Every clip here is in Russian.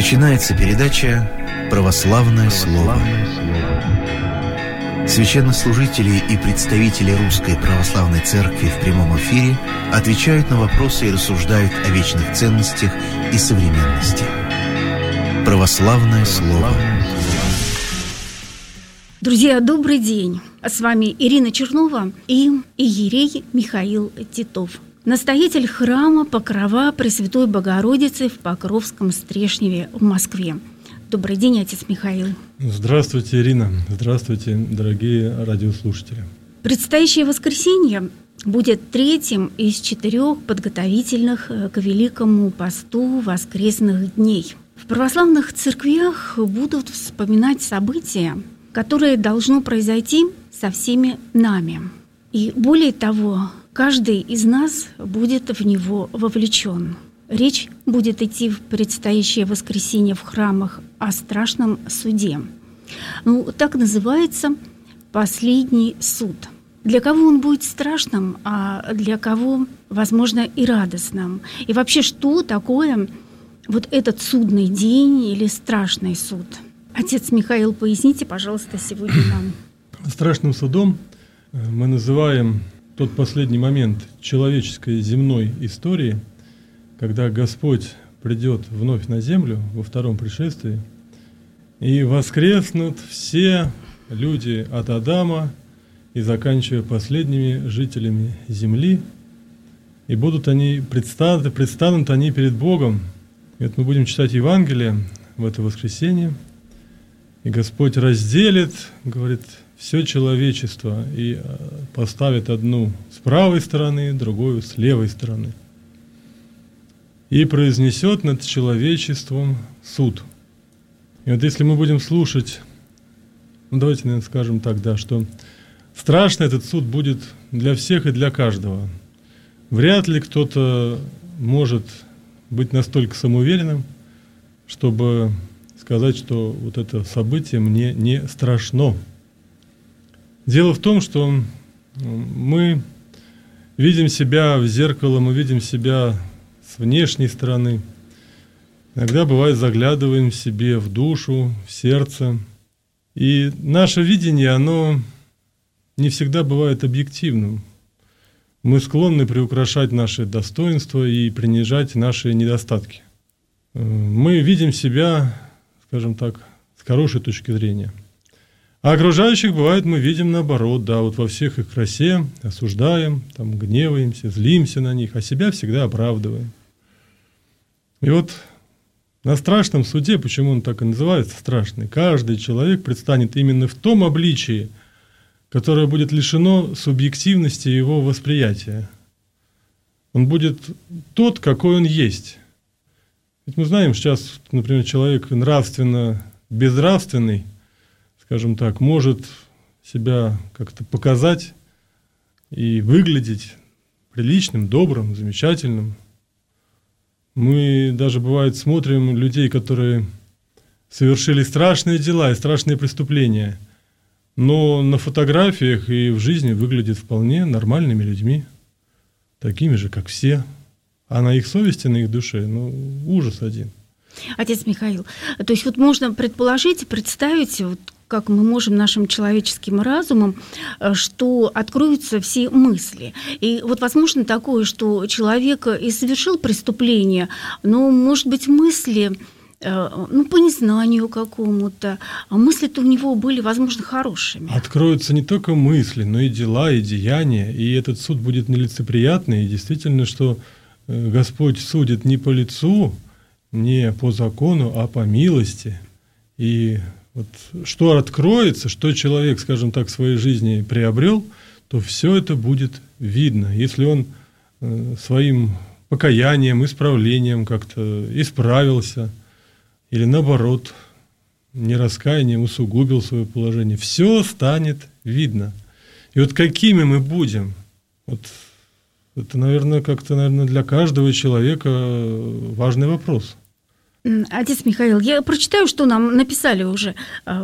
Начинается передача «Православное слово». Священнослужители и представители Русской Православной Церкви в прямом эфире отвечают на вопросы и рассуждают о вечных ценностях и современности. «Православное слово». Друзья, добрый день! С вами Ирина Чернова и иерей Михаил Титов, настоятель храма Покрова Пресвятой Богородицы в Покровском Стрешневе в Москве. Добрый день, отец Михаил. Здравствуйте, Ирина. Здравствуйте, дорогие радиослушатели. Предстоящее воскресенье будет третьим из 4 подготовительных к Великому посту воскресных дней. В православных церквях будут вспоминать события, которое должно произойти со всеми нами. И более того, каждый из нас будет в него вовлечен. Речь будет идти в предстоящее воскресенье в храмах о страшном суде. Так называется последний суд. Для кого он будет страшным, а для кого, возможно, и радостным. И вообще, что такое вот этот судный день или страшный суд? Отец Михаил, поясните, пожалуйста, сегодня нам. Страшным судом мы называем тот последний момент человеческой земной истории, когда Господь придет вновь на землю во втором пришествии, и воскреснут все люди от Адама и заканчивая последними жителями земли, и будут они предстанут они перед Богом. И вот мы будем читать Евангелие в это воскресенье, и Господь разделит, говорит, все человечество и поставит одну с правой стороны, другую с левой стороны. И произнесет над человечеством суд. И вот если мы будем слушать, давайте, наверное, скажем так, что страшно этот суд будет для всех и для каждого. Вряд ли кто-то может быть настолько самоуверенным, чтобы сказать, что вот это событие мне не страшно. Дело в том, что мы видим себя в зеркало, мы видим себя с внешней стороны. Иногда, бывает, заглядываем себе в душу, в сердце. И наше видение, оно не всегда бывает объективным. Мы склонны приукрашать наши достоинства и принижать наши недостатки. Мы видим себя, скажем так, с хорошей точки зрения. А окружающих, бывает, мы видим наоборот, вот во всех их красе осуждаем, гневаемся, злимся на них, а себя всегда оправдываем. И вот на страшном суде, почему он так и называется страшный, каждый человек предстанет именно в том обличии, которое будет лишено субъективности его восприятия. Он будет тот, какой он есть. Ведь мы знаем, сейчас, например, человек нравственно безнравственный, скажем так, может себя как-то показать и выглядеть приличным, добрым, замечательным. Мы даже, бывает, смотрим людей, которые совершили страшные дела и страшные преступления, но на фотографиях и в жизни выглядят вполне нормальными людьми, такими же, как все. А на их совести, на их душе, ужас один. Отец Михаил, то есть можно предположить, представить, как мы можем нашим человеческим разумом, что откроются все мысли. И возможно такое, что человек и совершил преступление, но, может быть, мысли, по незнанию какому-то, а мысли-то у него были, возможно, хорошими. Откроются не только мысли, но и дела, и деяния, и этот суд будет нелицеприятный, и действительно, что Господь судит не по лицу, не по закону, а по милости. И что откроется, что человек, скажем так, в своей жизни приобрел, то все это будет видно. Если он своим покаянием, исправлением как-то исправился, или наоборот, нераскаянием усугубил свое положение, все станет видно. И какими мы будем, это, наверное, для каждого человека важный вопрос. Отец Михаил, я прочитаю, что нам написали уже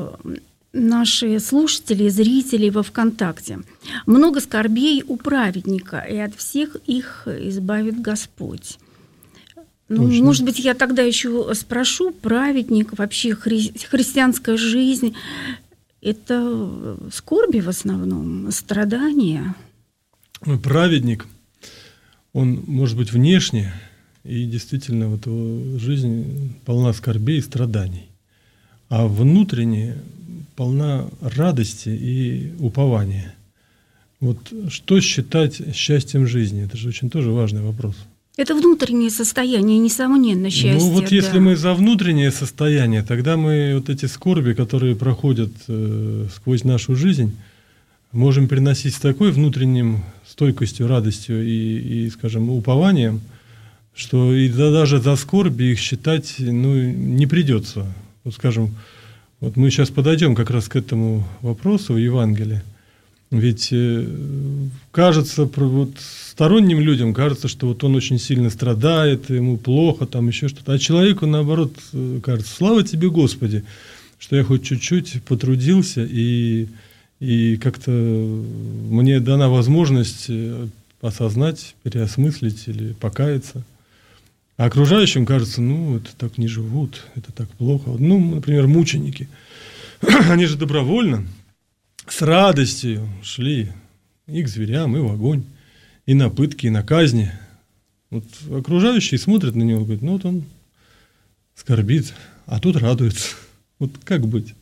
наши слушатели и зрители во ВКонтакте. «Много скорбей у праведника, и от всех их избавит Господь. Ну, Точно. может быть, я тогда еще спрошу, праведник, вообще христианская жизнь – это скорби в основном, страдания? Праведник, он может быть внешне, и действительно вот его жизнь полна скорбей и страданий, а внутренне полна радости и упования. Вот что считать счастьем жизни? Это же очень тоже важный вопрос. Это внутреннее состояние, несомненно, счастье. Ну вот да. если мы за внутреннее состояние, тогда мы вот эти скорби, которые проходят сквозь нашу жизнь, можем переносить с такой внутренним стойкостью, радостью и скажем, упованием, что и даже за скорби их считать не придется. Вот скажем, вот мы сейчас подойдем как раз к этому вопросу в Евангелии. Ведь кажется, вот сторонним людям кажется, что вот он очень сильно страдает, ему плохо, там еще что-то. А человеку, наоборот, кажется, слава тебе, Господи, что я хоть чуть-чуть потрудился, и как-то мне дана возможность осознать, переосмыслить или покаяться. А окружающим кажется, это так не живут, это так плохо. Например, мученики. Они же добровольно, с радостью шли и к зверям, и в огонь, и на пытки, и на казни. Вот окружающие смотрят на него и говорят, вот он скорбит, а тут радуется. Вот как быть?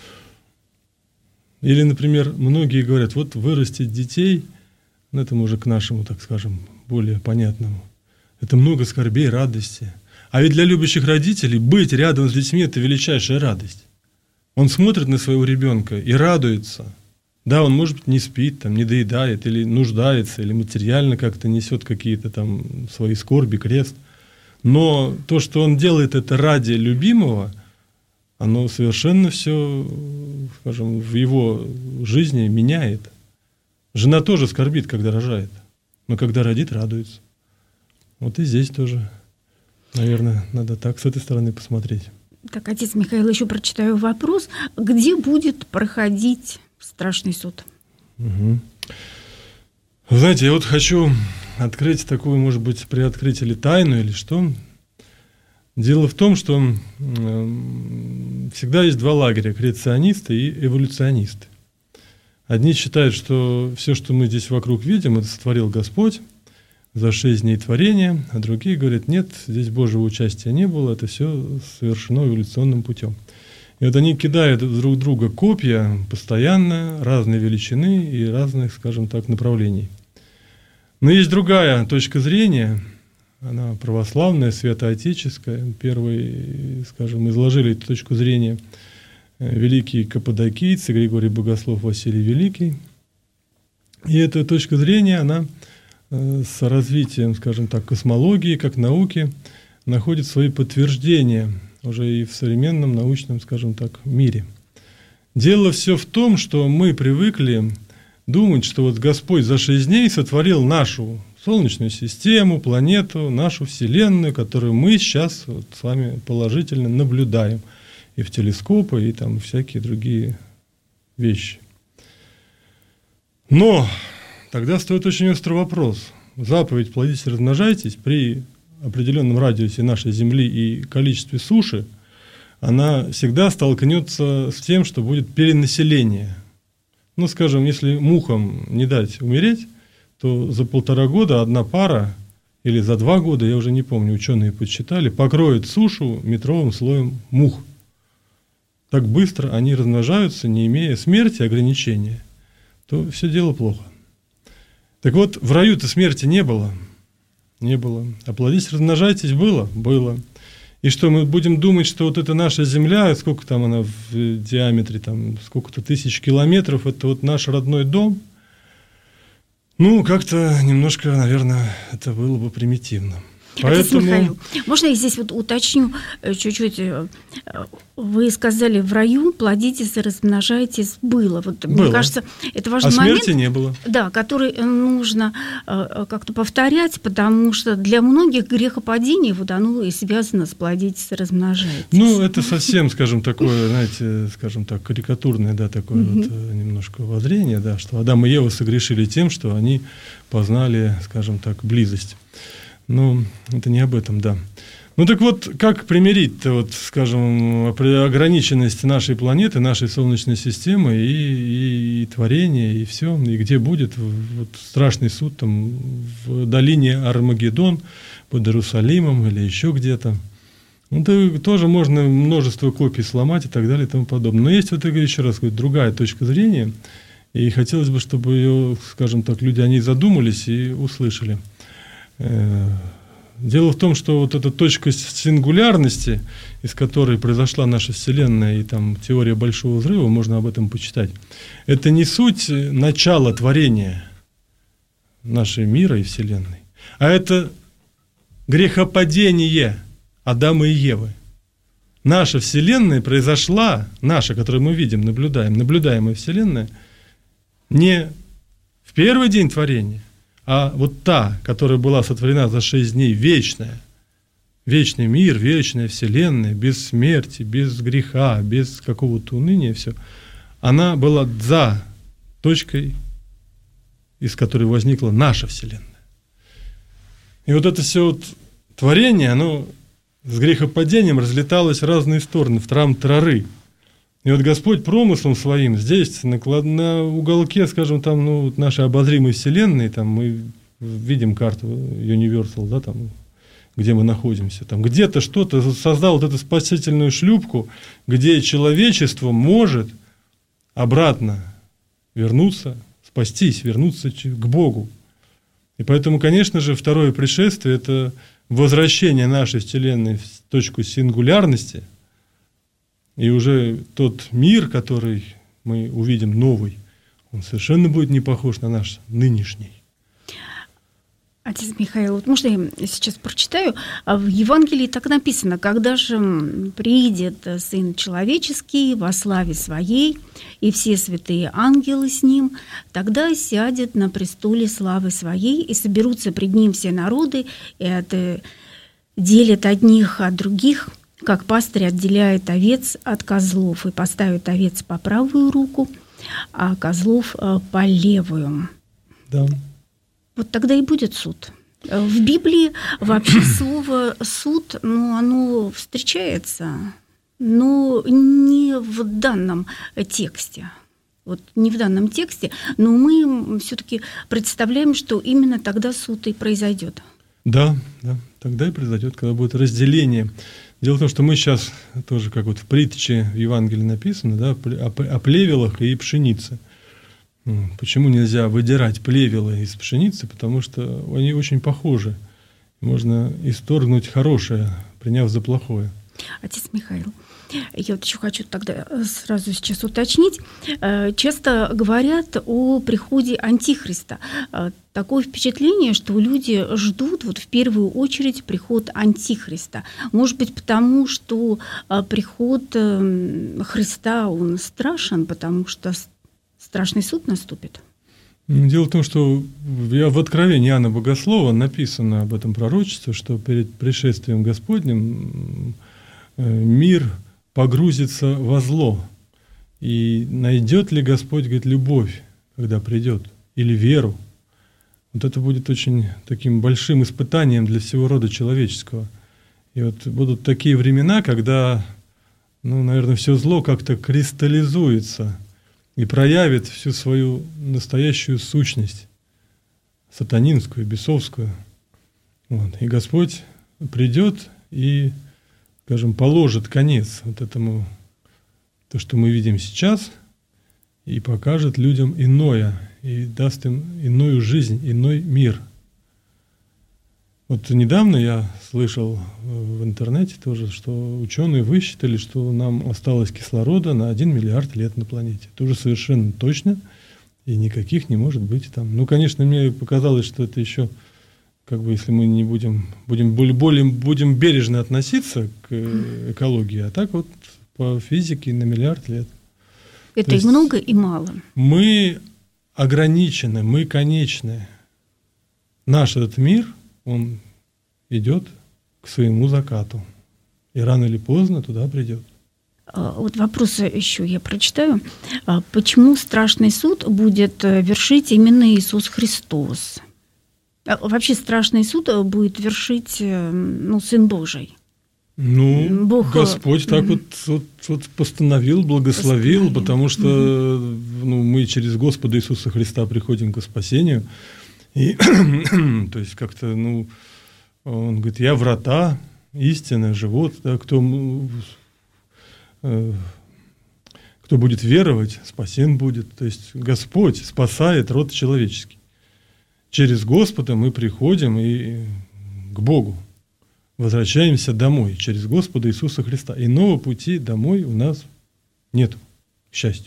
Или, например, многие говорят, вот вырастить детей, это уже к нашему, так скажем, более понятному. Это много скорбей, радости. А ведь для любящих родителей быть рядом с детьми – это величайшая радость. Он смотрит на своего ребенка и радуется. Да, он, может быть, не спит, там, не доедает, или нуждается, или материально как-то несет какие-то там свои скорби, крест. Но то, что он делает это ради любимого, оно совершенно все, скажем, в его жизни меняет. Жена тоже скорбит, когда рожает, но когда родит, радуется. Вот и здесь тоже, наверное, надо так с этой стороны посмотреть. Так, отец Михаил, еще прочитаю вопрос. Где будет проходить страшный суд? Угу. Вы знаете, я вот хочу открыть такую, может быть, приоткрыть или тайну, или что. Дело в том, что всегда есть два лагеря – креационисты и эволюционисты. Одни считают, что все, что мы здесь вокруг видим, это сотворил Господь за 6 дней творения, а другие говорят, нет, здесь Божьего участия не было, это все совершено эволюционным путем. И вот они кидают друг друга копья постоянно, разной величины и разных, скажем так, направлений. Но есть другая точка зрения, она православная, святоотеческая. Первые, скажем, изложили эту точку зрения великие каппадокийцы, Григорий Богослов, Василий Великий. И эта точка зрения, она с развитием, скажем так, космологии, как науки, находит свои подтверждения уже и в современном научном, скажем так, мире. Дело все в том, что мы привыкли думать, что вот Господь за 6 дней сотворил нашу Солнечную систему, планету, нашу Вселенную, которую мы сейчас вот с вами положительно наблюдаем. И в телескопы, и там всякие другие вещи. Но тогда стоит очень острый вопрос. Заповедь «Плодитесь, размножайтесь» при определенном радиусе нашей Земли и количестве суши, она всегда столкнется с тем, что будет перенаселение. Скажем, если мухам не дать умереть, то за 1,5 года одна пара, или за 2 года, я уже не помню, ученые подсчитали, покроет сушу метровым слоем мух. Так быстро они размножаются, не имея смерти, ограничения, то все дело плохо. Так вот, в раю-то смерти не было. Не было. А плодитесь, размножайтесь было? Было. И что, мы будем думать, что вот эта наша Земля, сколько там она в диаметре, там сколько-то тысяч километров, это вот наш родной дом? Как-то немножко, наверное, это было бы примитивно. Отец Михаил, можно я здесь вот уточню чуть-чуть? Вы сказали, в раю плодитесь и размножайтесь было. Вот, было. Мне кажется, это важный момент. А смерти не было. Да, который нужно как-то повторять, потому что для многих грехопадение вот оно и связано с плодитесь и размножайтесь. Это совсем, скажем, такое, знаете, скажем так, карикатурное, да, такое вот немножко воззрение, да, что Адам и Ева согрешили тем, что они познали, скажем так, близость. Но это не об этом, да. Ну так вот, как примирить-то, вот, скажем, ограниченность нашей планеты, нашей Солнечной системы и творения, и все, и где будет вот страшный суд там в долине Армагеддон под Иерусалимом или еще где-то. Ну, это тоже можно множество копий сломать и так далее и тому подобное. Но есть вот, еще раз говорю, другая точка зрения, и хотелось бы, чтобы ее, скажем так, люди о ней задумались и услышали. Дело в том, что вот эта точка сингулярности, из которой произошла наша Вселенная и там теория Большого Взрыва, можно об этом почитать, это не суть начала творения нашей мира и Вселенной, а это грехопадение Адама и Евы. Наша Вселенная произошла, наша, которую мы видим, наблюдаем, наблюдаемая Вселенная, не в первый день творения, а вот та, которая была сотворена за 6 дней, вечная, вечный мир, вечная Вселенная, без смерти, без греха, без какого-то уныния, все, она была за точкой, из которой возникла наша Вселенная. И вот это все вот творение, оно с грехопадением разлеталось в разные стороны, в трам-трары. И вот Господь промыслом своим здесь, на уголке, скажем, там, ну, нашей обозримой Вселенной, там мы видим карту Universal, да, там, где мы находимся, там где-то что-то создал вот эту спасительную шлюпку, где человечество может обратно вернуться, спастись, вернуться к Богу. И поэтому, конечно же, второе пришествие – это возвращение нашей Вселенной в точку сингулярности. И уже тот мир, который мы увидим новый, он совершенно будет не похож на наш нынешний. Отец Михаил, вот можно я сейчас прочитаю? В Евангелии так написано: «Когда же приидет Сын Человеческий во славе Своей, и все святые ангелы с Ним, тогда сядет на престоле славы Своей, и соберутся пред Ним все народы, и отделят одних от других, как пастырь отделяет овец от козлов, и поставит овец по правую руку, а козлов по левую». Да. Вот тогда и будет суд. В Библии вообще слово «суд», ну, оно встречается, но не в данном тексте. Вот не в данном тексте, но мы все-таки представляем, что именно тогда суд и произойдет. Да, да, тогда и произойдет, когда будет разделение. Дело в том, что мы сейчас тоже, как вот в притче в Евангелии написано, да, о плевелах и пшенице. Почему нельзя выдирать плевелы из пшеницы? Потому что они очень похожи. Можно исторгнуть хорошее, приняв за плохое. Отец Михаил, я вот еще хочу тогда сразу сейчас уточнить. Часто говорят о приходе Антихриста. Такое впечатление, что люди ждут вот в первую очередь приход Антихриста. Может быть, потому что приход Христа, он страшен, потому что страшный суд наступит? Дело в том, что в Откровении Иоанна Богослова написано об этом пророчестве, что перед пришествием Господним мир погрузится во зло. И найдет ли Господь, говорит, любовь, когда придет, или веру? Вот это будет очень таким большим испытанием для всего рода человеческого. И вот будут такие времена, когда, ну, наверное, все зло как-то кристаллизуется и проявит всю свою настоящую сущность, сатанинскую, бесовскую. Вот. И Господь придет и, скажем, положит конец вот этому, то, что мы видим сейчас, и покажет людям иное, и даст им иную жизнь, иной мир. Вот недавно я слышал в интернете тоже, что ученые высчитали, что нам осталось кислорода на 1 миллиард лет на планете. Это уже совершенно точно, и никаких не может быть там. Ну, конечно, мне показалось, что это еще, как бы, если мы не будем бережно относиться к экологии, а так вот по физике на миллиард лет. Это и много, и мало. Мы ограничены, мы конечны. Наш этот мир, он идет к своему закату. И рано или поздно туда придет. Вот вопрос еще я прочитаю. Почему страшный суд будет вершить именно Иисус Христос? Вообще страшный суд будет вершить, ну, Сын Божий. Ну, Бог... Господь так вот постановил, благословил, потому что мы через Господа Иисуса Христа приходим к спасению. И, то есть как-то, Он говорит, я врата, истина, живот, да, кто будет веровать, спасен будет. То есть Господь спасает род человеческий. Через Господа мы приходим и к Богу. Возвращаемся домой через Господа Иисуса Христа. Иного пути домой у нас нет, к счастью.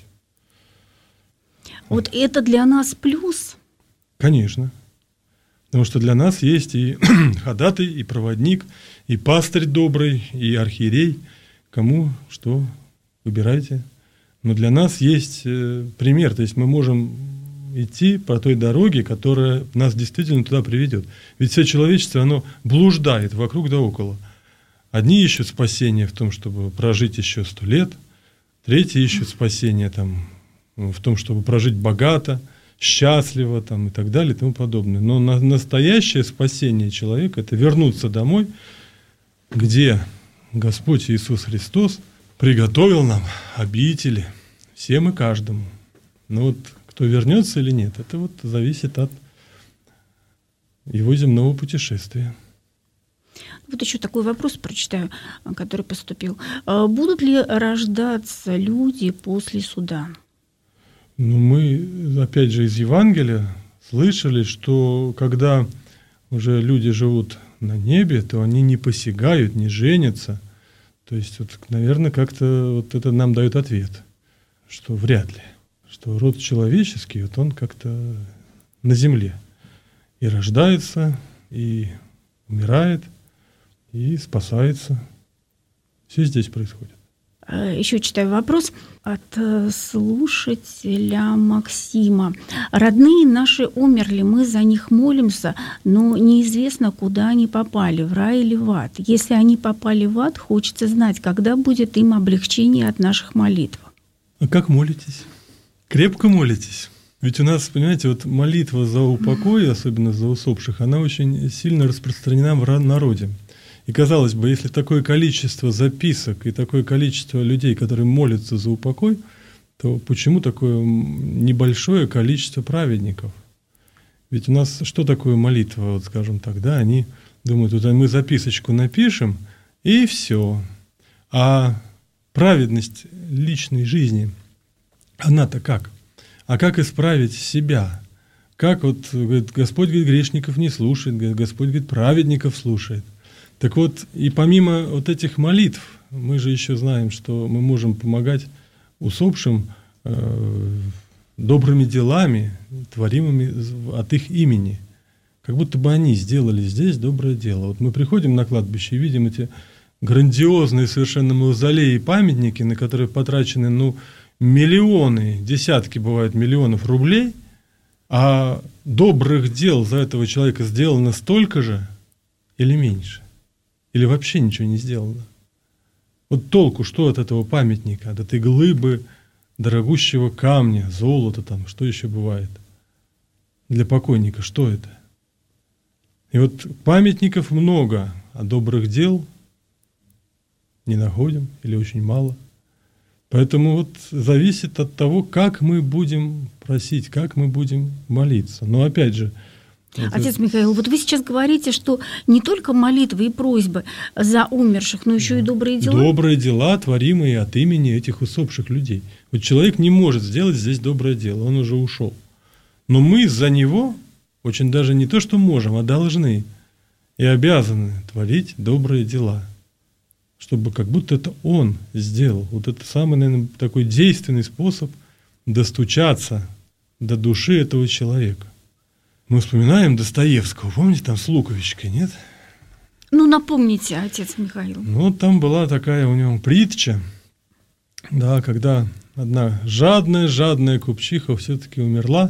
Вот это для нас плюс? Конечно. Потому что для нас есть и ходатай, и проводник, и пастырь добрый, и архиерей. Кому что, выбирайте. Но для нас есть пример. То есть мы можем идти по той дороге, которая нас действительно туда приведет. Ведь все человечество, оно блуждает вокруг да около. Одни ищут спасение в том, чтобы прожить еще 100 лет, третьи ищут спасение в том, чтобы прожить богато, счастливо и так далее и тому подобное. Но настоящее спасение человека – это вернуться домой, где Господь Иисус Христос приготовил нам обители, всем и каждому. Но кто вернется или нет, это зависит от его земного путешествия. Вот еще такой вопрос прочитаю, который поступил. Будут ли рождаться люди после суда? Мы, опять же, из Евангелия слышали, что когда уже люди живут на небе, то они не посягают, не женятся. То есть, наверное, как-то это нам дает ответ, что вряд ли. Что род человеческий, он как-то на земле и рождается, и умирает, и спасается. Все здесь происходит. Еще читаю вопрос от слушателя Максима. Родные наши умерли, мы за них молимся, но неизвестно, куда они попали, в рай или в ад. Если они попали в ад, хочется знать, когда будет им облегчение от наших молитв. А как молитесь? Крепко молитесь. Ведь у нас, понимаете, молитва за упокой, особенно за усопших, она очень сильно распространена в народе. И казалось бы, если такое количество записок и такое количество людей, которые молятся за упокой, то почему такое небольшое количество праведников? Ведь у нас что такое молитва, скажем так, да? Они думают, мы записочку напишем, и все. А праведность личной жизни, она-то как? А как исправить себя? Как говорит, Господь, говорит, грешников не слушает, Господь, говорит, праведников слушает. Так и помимо этих молитв, мы же еще знаем, что мы можем помогать усопшим добрыми делами, творимыми от их имени. Как будто бы они сделали здесь доброе дело. Мы приходим на кладбище и видим эти грандиозные совершенно мавзолеи и памятники, на которые потрачены, миллионы, десятки, бывает, миллионов рублей, а добрых дел за этого человека сделано столько же или меньше? Или вообще ничего не сделано? Толку, что от этого памятника, от этой глыбы дорогущего камня, золота что еще бывает? Для покойника что это? И памятников много, а добрых дел не находим или очень мало. Поэтому зависит от того, как мы будем просить, как мы будем молиться. Но опять же, Отец Михаил, вы сейчас говорите, что не только молитвы и просьбы за умерших, но еще и добрые дела. Добрые дела, творимые от имени этих усопших людей. Человек не может сделать здесь доброе дело, он уже ушел. Но мы за него очень даже не то, что можем, а должны и обязаны творить добрые дела. Чтобы как будто это он сделал. Это самый, наверное, такой действенный способ достучаться до души этого человека. Мы вспоминаем Достоевского, помните, с Луковичкой, нет? Напомните, отец Михаил. Там была такая у него притча, да, когда одна жадная купчиха все-таки умерла,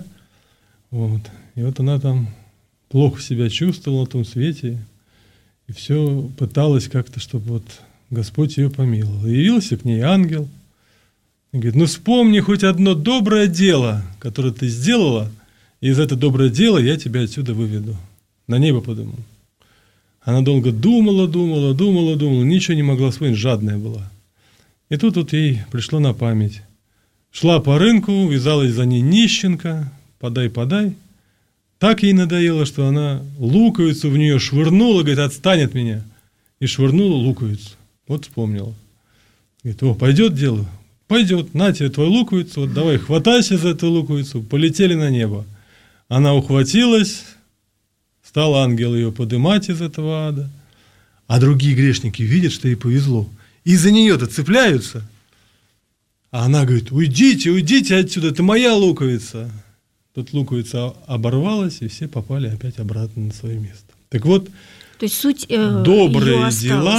и она плохо себя чувствовала на том свете, и все пыталась как-то, чтобы Господь ее помиловал. И явился к ней ангел, и говорит, вспомни хоть одно доброе дело, которое ты сделала, и за это доброе дело я тебя отсюда выведу. На небо подыму. Она долго думала, ничего не могла вспомнить, жадная была. И тут вот ей пришло на память. Шла по рынку, вязалась за ней нищенка, подай. Так ей надоело, что она луковицу в нее швырнула, говорит, отстань от меня. И швырнула луковицу. Вот вспомнила. Говорит, пойдет дело? Пойдет, на тебе твою луковицу, вот давай, хватайся за эту луковицу, полетели на небо. Она ухватилась, стал ангел ее подымать из этого ада, а другие грешники видят, что ей повезло, и за нее-то цепляются. А она говорит, уйдите отсюда, это моя луковица. Тут луковица оборвалась, и все попали опять обратно на свое место. Так вот, то есть суть добрые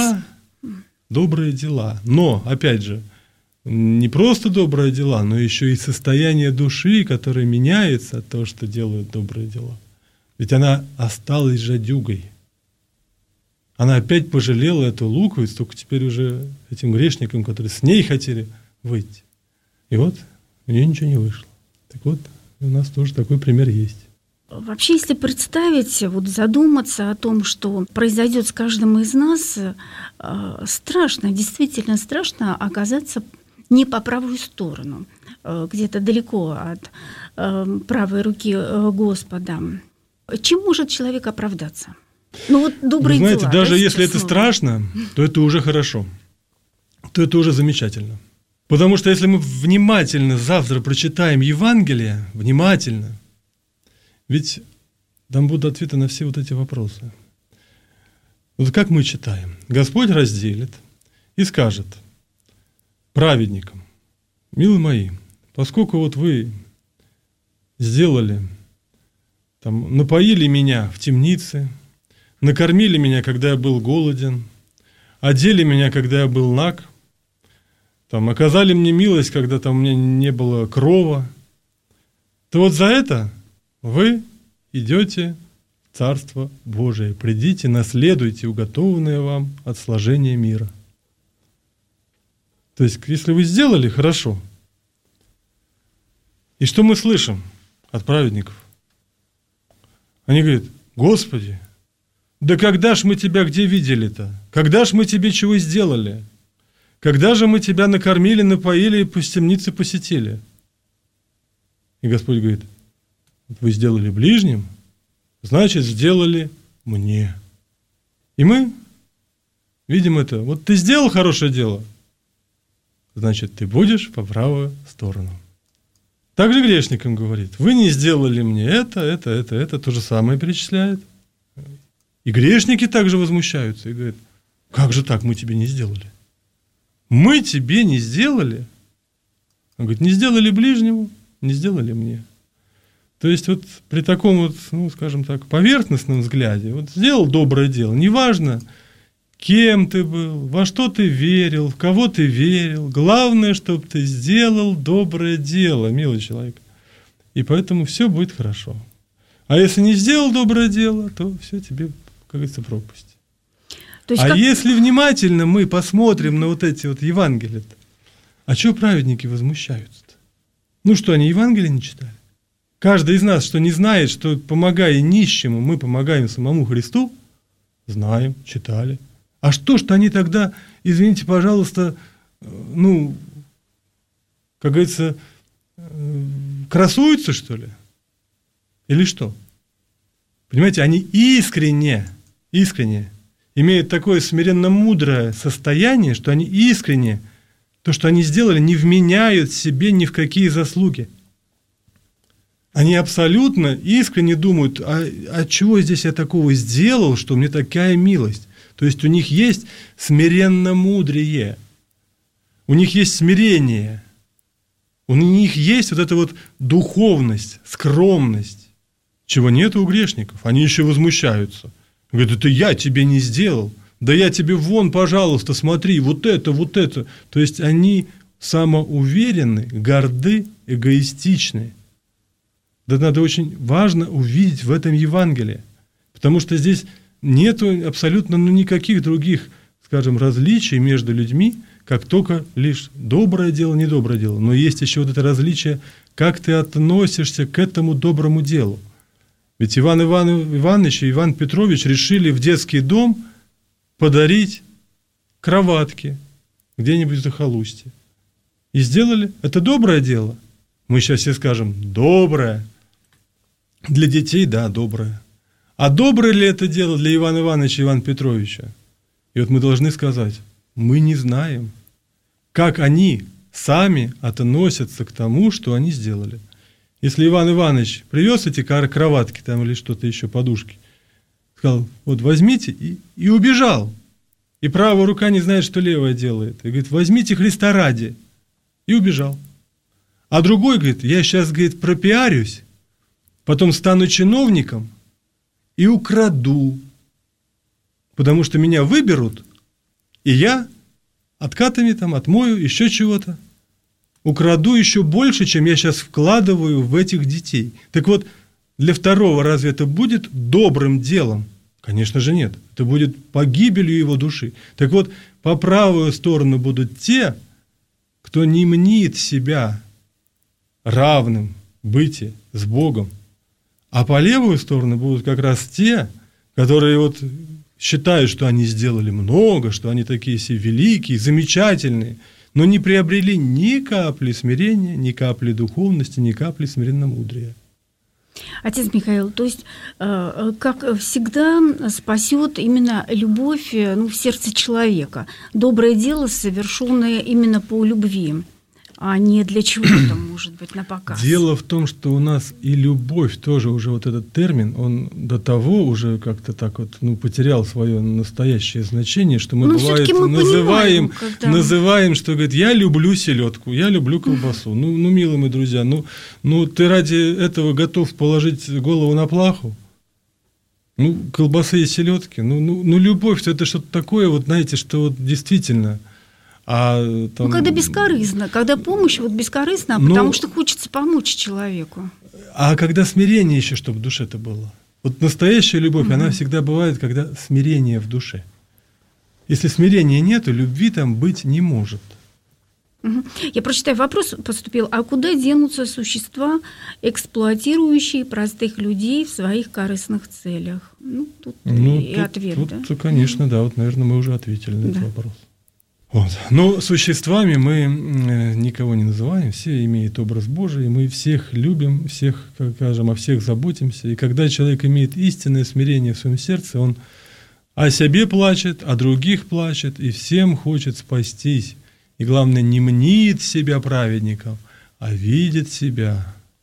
дела, но, опять же, не просто добрые дела, но еще и состояние души, которое меняется от того, что делают добрые дела. Ведь она осталась жадюгой. Она опять пожалела эту луковицу, только теперь уже этим грешникам, которые с ней хотели выйти. И вот у нее ничего не вышло. Так вот, у нас тоже такой пример есть. Вообще, если представить, вот задуматься о том, что произойдет с каждым из нас, страшно, действительно страшно оказаться не по правую сторону, где-то далеко от правой руки Господа. Чем может человек оправдаться? Ну вот добрые дела. Вы знаете, даже если это страшно, то это уже хорошо, то это уже замечательно. Потому что если мы внимательно завтра прочитаем Евангелие, внимательно, ведь там будут ответы на все вот эти вопросы. Вот как мы читаем? Господь разделит и скажет праведникам, милые мои, поскольку вот вы сделали, там, напоили меня в темнице, накормили меня, когда я был голоден, одели меня, когда я был наг, там, оказали мне милость, когда там у меня не было крова, то вот за это вы идете в Царство Божие. Придите, наследуйте уготованное вам от сложения мира. То есть, если вы сделали, хорошо. И что мы слышим от праведников? Они говорят, Господи, да когда ж мы Тебя где видели-то? Когда ж мы Тебе чего сделали? Когда же мы Тебя накормили, напоили и по темнице посетили? И Господь говорит, вы сделали ближним, значит, сделали мне. И мы видим это. Вот ты сделал хорошее дело, значит, ты будешь по правую сторону. Также грешникам говорит, вы не сделали мне это, то же самое перечисляет. И грешники также возмущаются и говорят, как же так мы тебе не сделали? Мы тебе не сделали? Он говорит, не сделали ближнему, не сделали мне. То есть вот при таком вот, ну, скажем так, поверхностном взгляде, вот сделал доброе дело, неважно, кем ты был, во что ты верил, в кого ты верил, главное, чтобы ты сделал доброе дело, милый человек. И поэтому все будет хорошо. А если не сделал доброе дело, то все тебе, как говорится, пропасть. Если внимательно мы посмотрим на вот эти вот Евангелия, а чего праведники возмущаются-то? Ну что, они Евангелие не читали? Каждый из нас, что не знает, что, помогая нищему, мы помогаем самому Христу, знаем, читали. А что они тогда, извините, пожалуйста, ну, как говорится, красуются, что ли? Или что? Понимаете, они искренне имеют такое смиренно-мудрое состояние, что они искренне то, что они сделали, не вменяют себе ни в какие заслуги. Они абсолютно искренне думают, а чего здесь я такого сделал, что мне такая милость? То есть у них есть смиренно-мудрее, у них есть смирение, у них есть вот эта вот духовность, скромность, чего нет у грешников. Они еще возмущаются. Говорят, это я тебе не сделал, да я тебе вон, пожалуйста, смотри, вот это. То есть они самоуверены, горды, эгоистичны. Да надо очень важно увидеть в этом Евангелии, потому что здесь нет абсолютно никаких других, скажем, различий между людьми, как только лишь доброе дело, недоброе дело. Но есть еще вот это различие, как ты относишься к этому доброму делу. Ведь Иван Иванович и Иван Петрович решили в детский дом подарить кроватки где-нибудь в захолустье. И сделали. Это доброе дело. Мы сейчас все скажем, доброе. Для детей, да, доброе. А доброе ли это дело для Ивана Ивановича и Ивана Петровича? И вот мы должны сказать, мы не знаем, как они сами относятся к тому, что они сделали. Если Иван Иванович привез эти кроватки там, или что-то еще, подушки, сказал, вот возьмите, и убежал. И правая рука не знает, что левая делает. И говорит, возьмите Христа ради. И убежал. А другой говорит, я сейчас, говорит, пропиарюсь, потом стану чиновником и украду. Потому что меня выберут, и я откатами там отмою, еще чего-то. Украду еще больше, чем я сейчас вкладываю в этих детей. Так вот, для второго разве это будет добрым делом? Конечно же нет. Это будет погибелью его души. Так вот, по правую сторону будут те, кто не мнит себя равным бытие с Богом. А по левую сторону будут как раз те, которые вот считают, что они сделали много, что они такие все великие, замечательные, но не приобрели ни капли смирения, ни капли духовности, ни капли смиренномудрия. Отец Михаил, то есть, как всегда, спасет именно любовь в сердце человека. Доброе дело, совершенное именно по любви, а не для чего-то, может быть, на показ. Дело в том, что у нас и любовь тоже уже вот этот термин, он до того уже как-то так вот потерял свое настоящее значение, что мы, бывает, называем, что говорит, я люблю селедку, я люблю колбасу. Ну, милые мои друзья, ты ради этого готов положить голову на плаху? Колбасы и селедки. Любовь, это что-то такое, вот знаете, что вот действительно... когда бескорыстно, когда помощь бескорыстна, потому что хочется помочь человеку. А когда смирение еще, чтобы в душе-то было. Вот настоящая любовь, она всегда бывает, когда смирение в душе. Если смирения нет, любви там быть не может. Я прочитаю, вопрос поступил. А куда денутся существа, эксплуатирующие простых людей в своих корыстных целях? Тут ответ, да? Тут, конечно, да. Вот, наверное, мы уже ответили на этот вопрос. Вот. Но существами мы никого не называем, все имеют образ Божий, мы всех любим, всех, как скажем, о всех заботимся. И когда человек имеет истинное смирение в своем сердце, он о себе плачет, о других плачет, и всем хочет спастись. И главное, не мнит себя праведником, а видит себя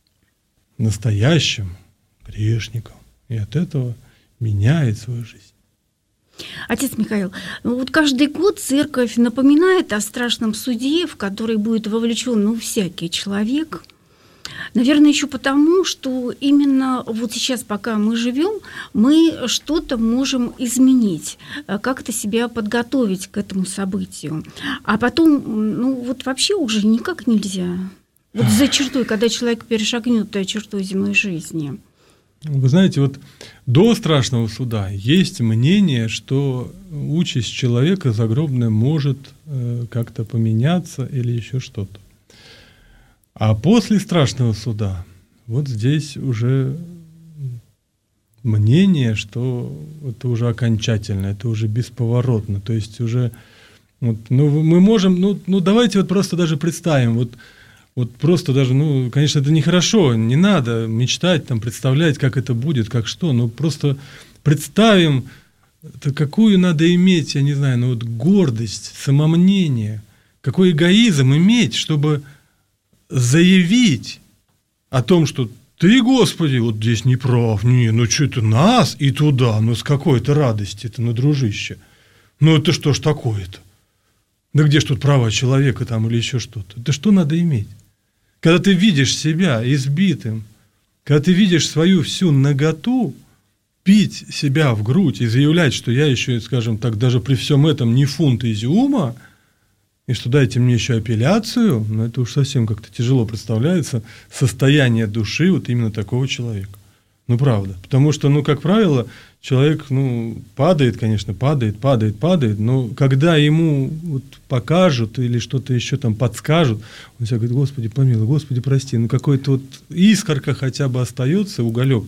настоящим грешником. И от этого меняет свою жизнь. Отец Михаил, каждый год церковь напоминает о страшном суде, в который будет вовлечен всякий человек. Наверное, еще потому, что именно вот сейчас, пока мы живем, мы что-то можем изменить, как-то себя подготовить к этому событию. А потом, вообще уже никак нельзя. За чертой, когда человек перешагнет черту земной жизни. Вы знаете, до страшного суда есть мнение, что участь человека загробная может как-то поменяться или еще что-то. А после страшного суда здесь уже мнение, что это уже окончательно, это уже бесповоротно. То есть уже мы можем, давайте просто даже представим, просто даже, конечно, это нехорошо, не надо мечтать, представлять, как это будет, как что, но просто представим, какую надо иметь, я не знаю, гордость, самомнение, какой эгоизм иметь, чтобы заявить о том, что ты, Господи, здесь не прав, что это нас и туда, с какой-то радости-то, дружище, это что ж такое-то? Да где ж тут права человека или еще что-то? Да что надо иметь? Когда ты видишь себя избитым, когда ты видишь свою всю наготу, пить себя в грудь и заявлять, что я еще, скажем так, даже при всем этом не фунт изюма, и что дайте мне еще апелляцию, это уж совсем как-то тяжело представляется состояние души именно такого человека. Правда. Потому что, как правило, человек, падает, конечно, падает, но когда ему покажут или что-то еще подскажут, он всегда говорит, Господи, помилуй, Господи, прости, какой-то искорка хотя бы остается, уголек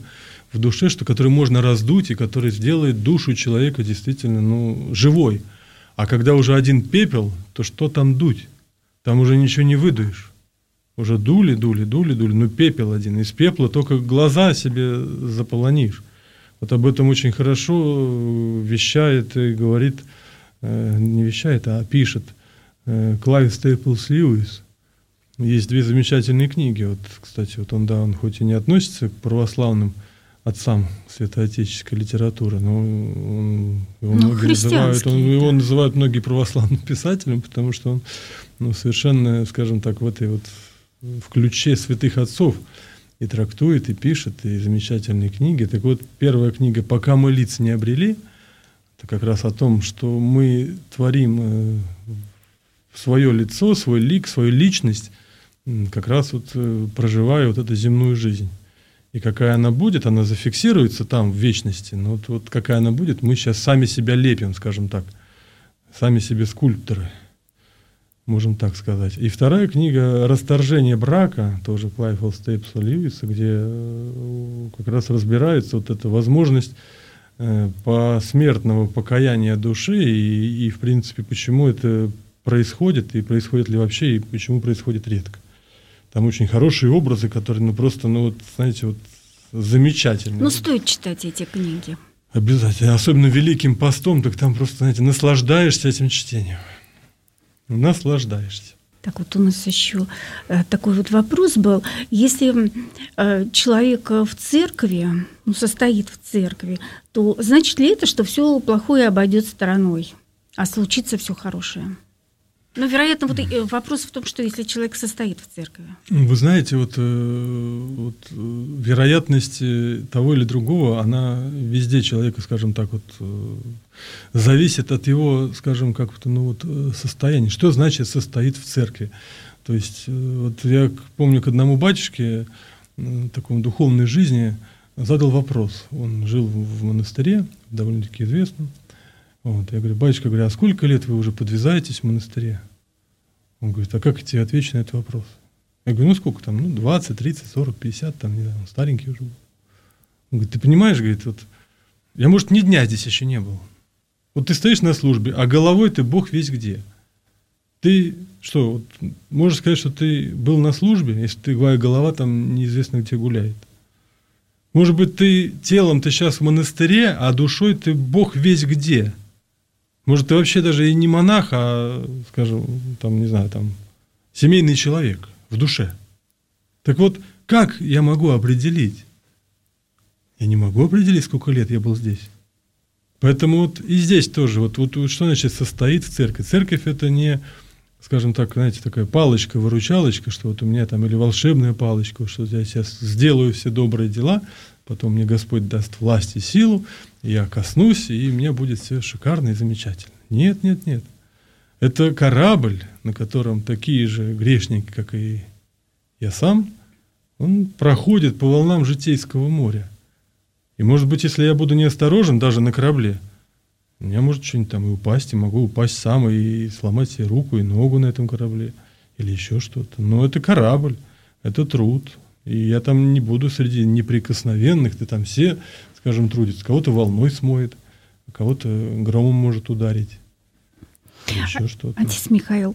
в душе, который можно раздуть и который сделает душу человека действительно живой. А когда уже один пепел, то что там дуть? Там уже ничего не выдуешь. Уже дули, пепел один. Из пепла только глаза себе заполонишь. Вот об этом очень хорошо вещает и говорит, не вещает, а пишет Клайв Стейплс Льюис. Есть 2 замечательные книги. Вот, кстати, он хоть и не относится к православным отцам святоотеческой литературы, но его называют многие православным писателем, потому что он совершенно, скажем так, в ключе святых отцов и трактует, и пишет, и замечательные книги. Так вот, первая книга «Пока мы лиц не обрели», это как раз о том, что мы творим свое лицо, свой лик, свою личность, как раз проживая эту земную жизнь. И какая она будет, она зафиксируется там в вечности. Но вот какая она будет, мы сейчас сами себя лепим, скажем так. Сами себе скульпторы, можем так сказать. И вторая книга «Расторжение брака», тоже Клайва Стейплса Льюиса, где как раз разбирается эта возможность посмертного покаяния души и, в принципе, почему это происходит, и происходит ли вообще, и почему происходит редко. Там очень хорошие образы, которые, знаете, замечательные. Стоит читать эти книги. Обязательно. Особенно Великим постом, так там просто, знаете, наслаждаешься этим чтением. Наслаждаешься. Так вот у нас еще такой вопрос был. Если человек в церкви, состоит в церкви, то значит ли это, что все плохое обойдет стороной, а случится все хорошее? Вероятно, вопрос в том, что если человек состоит в церкви. Вы знаете, вероятность того или другого, она везде человека, скажем так, зависит от его, скажем, состояния. Что значит состоит в церкви? То есть, я помню, к одному батюшке, такому духовной жизни, задал вопрос. Он жил в монастыре, довольно-таки известном. Я говорю: батюшка, а сколько лет вы уже подвязаетесь в монастыре? Он говорит: а как я тебе отвечу на этот вопрос? Я говорю: сколько там? 20, 30, 40, 50, не знаю, старенький уже был. Он говорит: ты понимаешь, говорит, я, может, ни дня здесь еще не был. Ты стоишь на службе, а головой ты Бог весь где. Ты что, можешь сказать, что ты был на службе, если твоя голова там неизвестно где гуляет? Может быть, ты телом-то сейчас в монастыре, а душой ты Бог весь где? Может, ты вообще даже и не монах, а, скажем, семейный человек в душе. Так как я могу определить? Я не могу определить, сколько лет я был здесь. Поэтому и здесь тоже, что значит состоит в церкви? Церковь — это не, скажем так, знаете, такая палочка-выручалочка, что у меня или волшебная палочка, что я сейчас сделаю все добрые дела, потом мне Господь даст власть и силу, и я коснусь, и мне будет все шикарно и замечательно. Нет. Это корабль, на котором такие же грешники, как и я сам, он проходит по волнам житейского моря. И, может быть, если я буду неосторожен даже на корабле, у меня может что-нибудь там и упасть, и могу упасть сам, и сломать себе руку и ногу на этом корабле, или еще что-то. Но это корабль, это труд. И я там не буду среди неприкосновенных, ты там все, скажем, трудятся. Кого-то волной смоет, а кого-то громом может ударить. Еще что-то. Отец Михаил,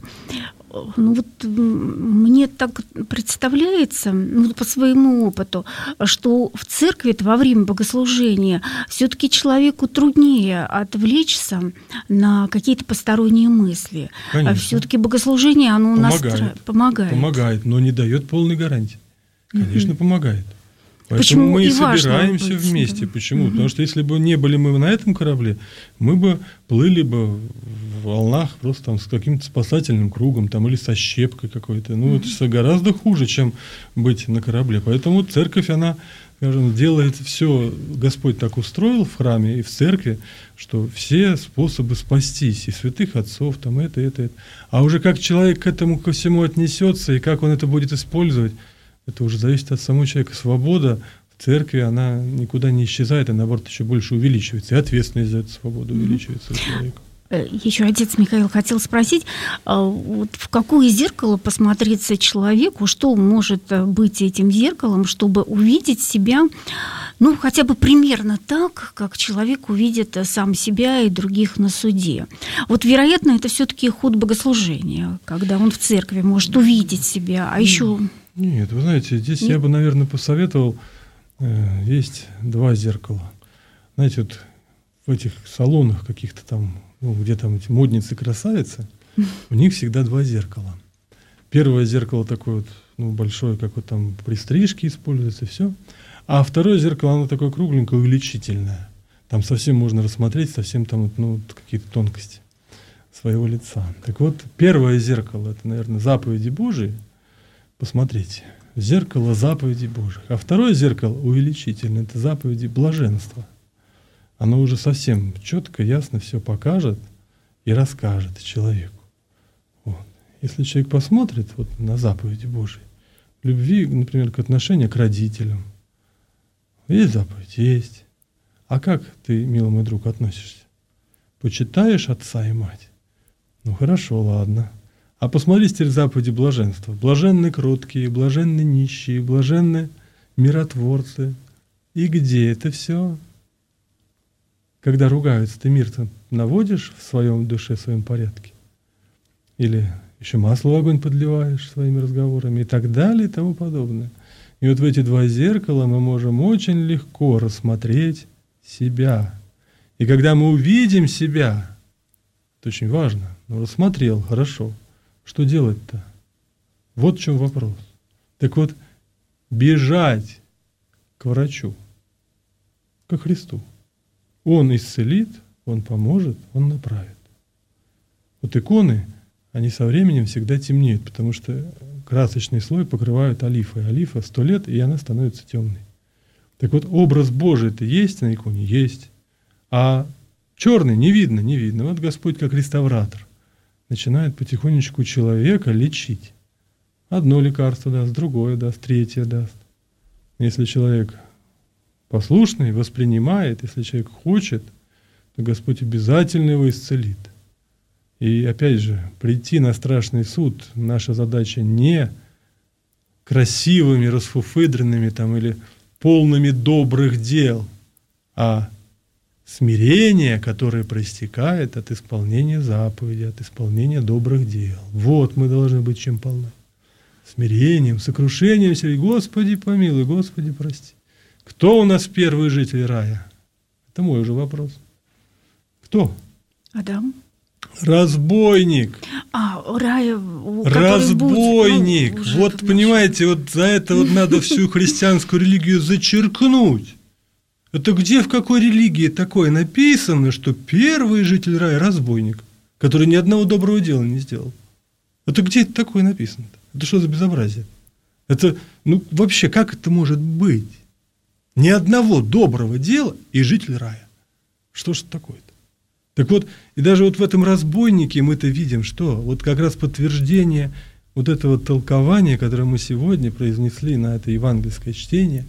мне так представляется, по своему опыту, что в церкви во время богослужения все-таки человеку труднее отвлечься на какие-то посторонние мысли. Конечно. Все-таки богослужение, оно помогает. Помогает, но не дает полной гарантии. Конечно, помогает. Поэтому мы и собираемся вместе. Почему? Потому что если бы не были мы на этом корабле, мы бы плыли бы в волнах просто с каким-то спасательным кругом или со щепкой какой-то. Это гораздо хуже, чем быть на корабле. Поэтому церковь, она, скажем, делает все, Господь так устроил в храме и в церкви, что все способы спастись, и святых отцов, это. А уже как человек к этому ко всему отнесется, и как он это будет использовать, это уже зависит от самого человека. Свобода в церкви, она никуда не исчезает, а наоборот еще больше увеличивается. И ответственность за эту свободу увеличивается у человека. Еще, отец Михаил, хотел спросить, в какое зеркало посмотреться человеку, что может быть этим зеркалом, чтобы увидеть себя, Ну, хотя бы примерно так, как человек увидит сам себя и других на суде. Вот, вероятно, это все-таки ход богослужения, когда он в церкви может увидеть себя, а еще... Нет, вы знаете, здесь я бы, наверное, посоветовал, есть два зеркала. Знаете, вот в этих салонах каких-то там, где там эти модницы-красавицы, у них всегда два зеркала. Первое зеркало такое вот, большое, как вот там при стрижке используется, все. А второе зеркало, оно такое кругленькое, увеличительное. Там совсем можно рассмотреть, совсем там какие-то тонкости своего лица. Так вот, первое зеркало, это, наверное, заповеди Божии. Посмотрите, зеркало заповедей Божьих. А второе зеркало увеличительное, это заповеди блаженства. Оно уже совсем четко, ясно все покажет и расскажет человеку. Вот. Если человек посмотрит вот на заповеди Божьи, любви, например, к отношению к родителям, есть заповедь? Есть. А как ты, милый мой друг, относишься? Почитаешь отца и мать? Ну хорошо, ладно. А посмотри теперь заповеди блаженства. Блаженны кроткие, блаженны нищие, блаженны миротворцы. И где это все? Когда ругаются, ты мир-то наводишь в своем душе, в своем порядке? Или еще масло в огонь подливаешь своими разговорами и так далее и тому подобное. И вот в эти два зеркала мы можем очень легко рассмотреть себя. И когда мы увидим себя, это очень важно, рассмотрел, хорошо. Что делать-то? Вот в чем вопрос. Так вот, бежать к врачу, ко Христу. Он исцелит, Он поможет, Он направит. Вот иконы, они со временем всегда темнеют, потому что красочный слой покрывают олифой. Олифа 100 лет, и она становится темной. Так вот, образ Божий-то есть на иконе? Есть. А черный не видно, не видно. Вот Господь как реставратор начинает потихонечку человека лечить. Одно лекарство даст, другое даст, третье даст. Если человек послушный, воспринимает, если человек хочет, то Господь обязательно его исцелит. И опять же, прийти на страшный суд, наша задача не красивыми, расфуфыдренными там, или полными добрых дел, а смирение, которое проистекает от исполнения заповедей, от исполнения добрых дел. Вот мы должны быть чем полны. Смирением, сокрушением себе. Господи помилуй, Господи прости. Кто у нас первый житель рая? Это мой уже вопрос. Кто? Адам. Разбойник. Рая. Разбойник. Будет, вот понимаете, вот за это вот надо всю христианскую религию зачеркнуть. Это где, в какой религии такое написано, что первый житель рая – разбойник, который ни одного доброго дела не сделал? Это где это такое написано-то? Это что за безобразие? Это, вообще, как это может быть? Ни одного доброго дела и житель рая. Что ж это такое-то? Так вот, и даже вот в этом разбойнике мы-то видим, что вот как раз подтверждение вот этого толкования, которое мы сегодня произнесли на это евангельское чтение.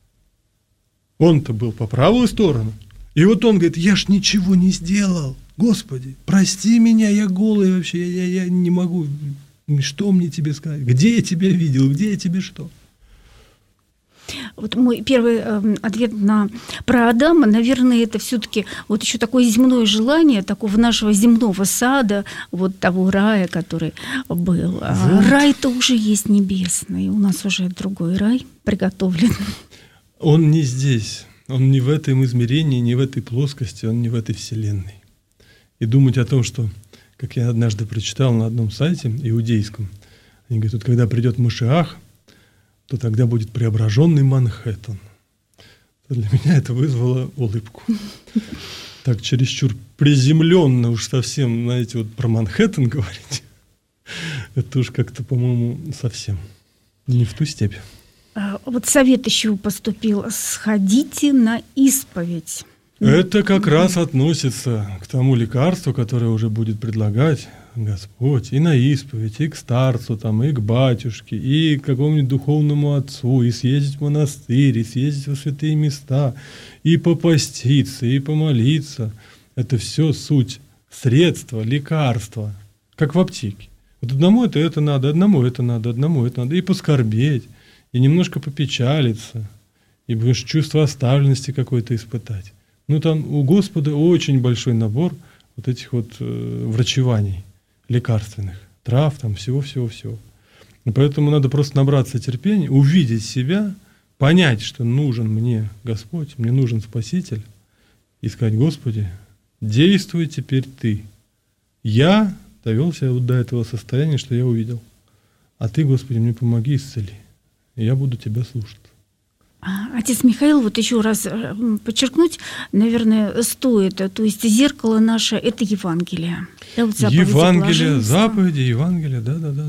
Он-то был по правую сторону. И вот он говорит, я ж ничего не сделал. Господи, прости меня, я голый вообще, я не могу. Что мне тебе сказать? Где я тебя видел? Где я тебе что? Вот мой первый ответ про Адама, наверное, это все-таки вот еще такое земное желание такого нашего земного сада, вот того рая, который был. А рай-то уже есть небесный, у нас уже другой рай приготовлен. Он не здесь, он не в этом измерении, не в этой плоскости, он не в этой вселенной. И думать о том, что, как я однажды прочитал на одном сайте иудейском, они говорят, вот когда придет Машиах, то тогда будет преображенный Манхэттен. Для меня это вызвало улыбку. Так чересчур приземленно уж совсем, знаете, вот про Манхэттен говорить, это уж как-то, по-моему, совсем не в ту степь. Вот совет еще поступил, сходите на исповедь. Это как раз относится к тому лекарству, которое уже будет предлагать Господь и на исповедь, и к старцу, там, и к батюшке, и к какому-нибудь духовному отцу, и съездить в монастырь, и съездить во святые места, и попаститься, и помолиться. Это все суть средства, лекарства, как в аптеке. Вот одному это надо, одному это надо, одному это надо, и поскорбеть, и немножко попечалиться, и будешь чувство оставленности какое-то испытать. Ну, там у Господа очень большой набор вот этих вот врачеваний лекарственных, трав, там всего-всего-всего. И поэтому надо просто набраться терпения, увидеть себя, понять, что нужен мне Господь, мне нужен Спаситель, и сказать: Господи, действуй теперь Ты. Я довел себя вот до этого состояния, что я увидел. А Ты, Господи, мне помоги, исцели. И я буду Тебя слушать. Отец Михаил, вот еще раз подчеркнуть, наверное, стоит. То есть зеркало наше – это Евангелие. Да, вот Евангелие, заповеди, Евангелие,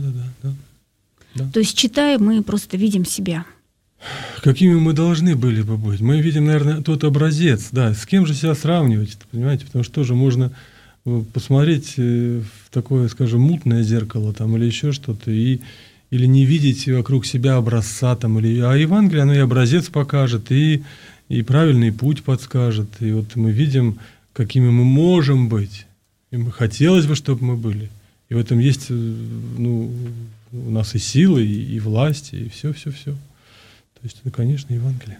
да. То есть, читая, мы просто видим себя. Какими мы должны были бы быть? Мы видим, наверное, тот образец. Да, с кем же себя сравнивать, понимаете? Потому что тоже можно посмотреть в такое, скажем, мутное зеркало там, или еще что-то, или не видеть вокруг себя образца. Там, а Евангелие, оно и образец покажет, и правильный путь подскажет. И вот мы видим, какими мы можем быть. И хотелось бы, чтобы мы были. И в этом есть у нас и силы, и власть, и все-все-все. То есть это, конечно, Евангелие.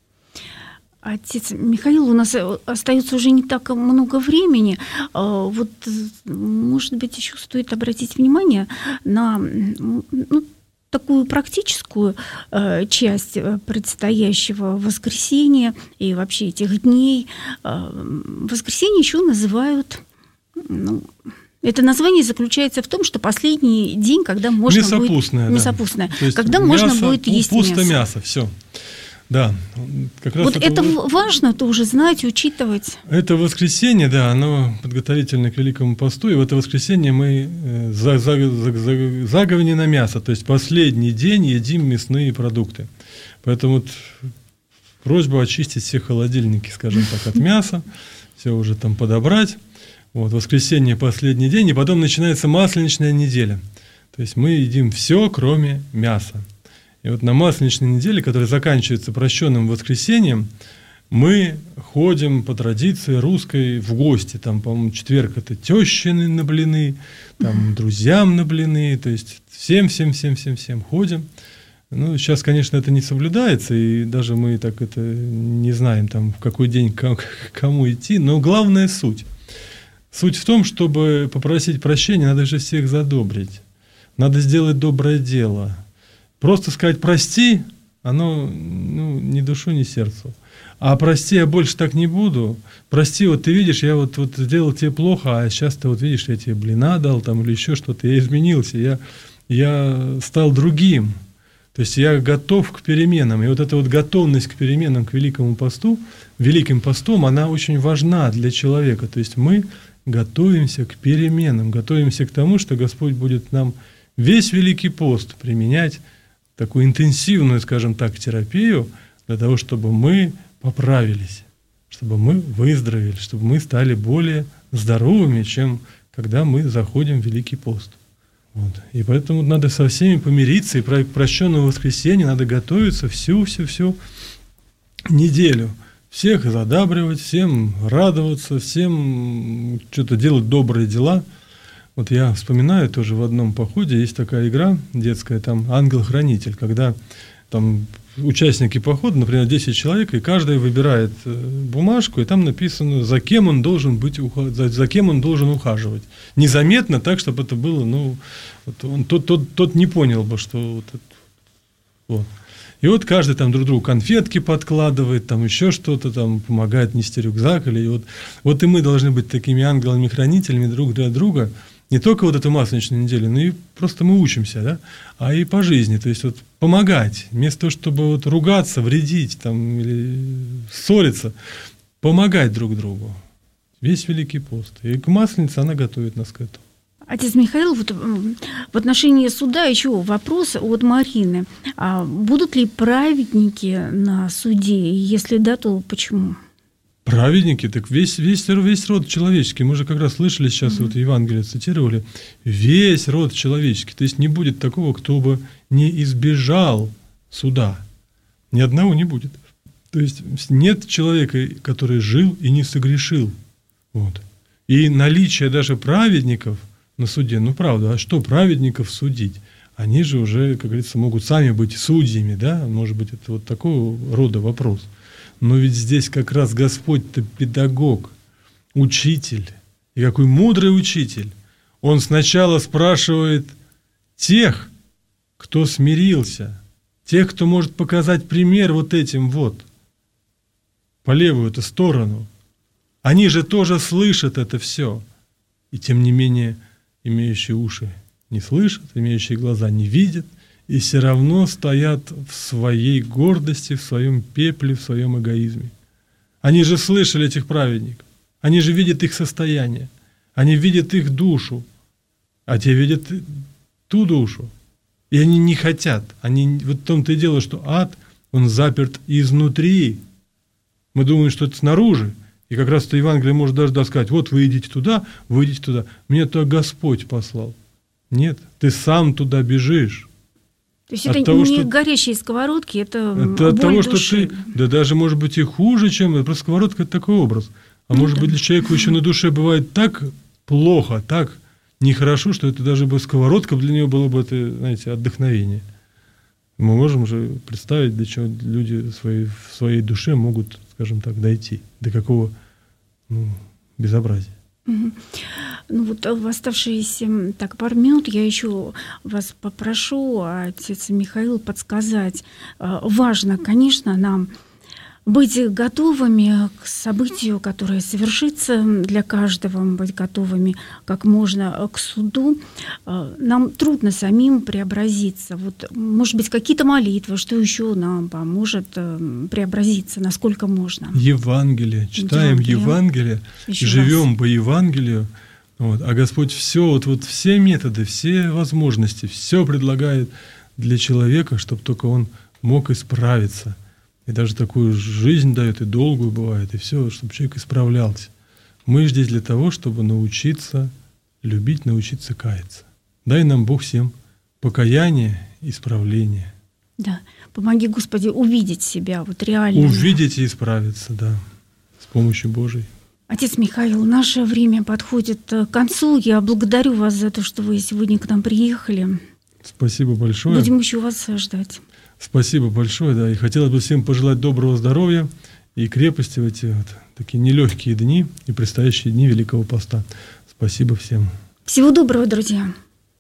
Отец Михаил, у нас остается уже не так много времени. Вот, может быть, еще стоит обратить внимание на такую практическую часть предстоящего воскресения и вообще этих дней. Воскресенье еще называют... Это название заключается в том, что последний день, когда можно мясопустное, будет... Мясопустное. Да. Когда можно будет есть пусто мясо, все. Да. Как раз вот это важно тоже знать, учитывать. Это воскресенье, да, оно подготовительное к Великому посту, и в это воскресенье мы заговни на мясо, то есть последний день едим мясные продукты. Поэтому вот просьба очистить все холодильники, скажем так, от мяса, все уже там подобрать. Вот, воскресенье последний день, и потом начинается масленичная неделя. То есть мы едим все, кроме мяса. И вот на масленичной неделе, которая заканчивается прощенным воскресеньем, мы ходим по традиции русской в гости. Там, по-моему, четверг – это тещины на блины, там, друзьям на блины, то есть всем ходим. Ну, сейчас, конечно, это не соблюдается, и даже мы так это не знаем, там, в какой день кому идти, но главная суть. Суть в том, чтобы попросить прощения, надо же всех задобрить. Надо сделать доброе дело. Просто сказать «прости», оно ни душу, ни сердцу. А «прости, я больше так не буду». «Прости, вот ты видишь, я вот сделал тебе плохо, а сейчас ты вот видишь, я тебе блина дал там, или еще что-то, я изменился, я стал другим». То есть я готов к переменам. И вот эта вот готовность к переменам, к Великому посту, Великим постом, она очень важна для человека. То есть мы готовимся к переменам, готовимся к тому, что Господь будет нам весь Великий пост применять такую интенсивную, скажем так, терапию для того, чтобы мы поправились, чтобы мы выздоровели, чтобы мы стали более здоровыми, чем когда мы заходим в Великий пост. Вот. И поэтому надо со всеми помириться, и к прощенному воскресенью надо готовиться всю неделю. Всех задабривать, всем радоваться, всем что-то делать добрые дела. Вот я вспоминаю тоже в одном походе, есть такая игра детская, там «Ангел-хранитель», когда там участники похода, например, 10 человек, и каждый выбирает бумажку, и там написано, за кем он должен ухаживать. Незаметно, так, чтобы это было, тот не понял бы, что вот. И вот каждый там друг другу конфетки подкладывает, там еще что-то, там помогает нести рюкзак. Или вот и мы должны быть такими ангелами-хранителями друг для друга, не только вот эту масленичную неделю, но и просто мы учимся, да, а и по жизни. То есть вот помогать, вместо того, чтобы вот ругаться, вредить там, или ссориться, помогать друг другу. Весь Великий пост. И к Масленице она готовит нас к этому. Отец Михаил, вот в отношении суда еще вопрос от Марины. А будут ли праведники на суде? Если да, то почему? Праведники, так весь род человеческий. Мы же как раз слышали сейчас, вот Евангелие цитировали, весь род человеческий. То есть не будет такого, кто бы не избежал суда. Ни одного не будет. То есть нет человека, который жил и не согрешил. Вот. И наличие даже праведников на суде, правда, а что праведников судить? они же уже, как говорится, могут сами быть судьями, да? Может быть, это вот такого рода вопрос. Но ведь здесь как раз Господь-то педагог, учитель. И какой мудрый учитель. Он сначала спрашивает тех, кто смирился, тех, кто может показать пример вот этим вот, по левую эту сторону. Они же тоже слышат это все. И тем не менее, имеющие уши не слышат, имеющие глаза не видят, и все равно стоят в своей гордости, в своем пепле, в своем эгоизме. Они же слышали этих праведников, они же видят их состояние, они видят их душу, а те видят ту душу. И они не хотят. Вот в том-то и дело, что ад, он заперт изнутри. Мы думаем, что это снаружи. И как раз это Евангелие может даже сказать: вот вы идите туда, меня туда Господь послал. Нет, ты сам туда бежишь. То есть это того, не горящие сковородки, это боль от того, души. Что ты, да даже может быть и хуже, чем это. Просто сковородка — это такой образ. А может быть, для человека еще на душе бывает так плохо, так нехорошо, что это даже бы сковородка для него было бы, это, знаете, отдохновение. Мы можем же представить, до чего люди в своей душе могут, скажем так, дойти, до какого безобразия. Ну вот в оставшиеся пару минут я еще вас попрошу, отец Михаил, подсказать. Важно, конечно, нам быть готовыми к событию, которое совершится для каждого, быть готовыми как можно к суду. Нам трудно самим преобразиться. Вот, может быть, какие-то молитвы, что еще нам поможет преобразиться, насколько можно? Евангелие. Читаем Евангелие, живем по Евангелию. Вот, а Господь все, вот все методы, все возможности, все предлагает для человека, чтобы только он мог исправиться. И даже такую жизнь дает, и долгую бывает, и все, чтобы человек исправлялся. Мы здесь для того, чтобы научиться любить, научиться каяться. Дай нам Бог всем покаяние, исправление. Да, помоги, Господи, увидеть себя вот реально. Увидеть и исправиться, да, с помощью Божией. Отец Михаил, наше время подходит к концу. Я благодарю вас за то, что вы сегодня к нам приехали. Спасибо большое. Будем еще вас ждать. Спасибо большое, да. И хотелось бы всем пожелать доброго здоровья и крепости в эти такие нелегкие дни и предстоящие дни Великого Поста. Спасибо всем. Всего доброго, друзья.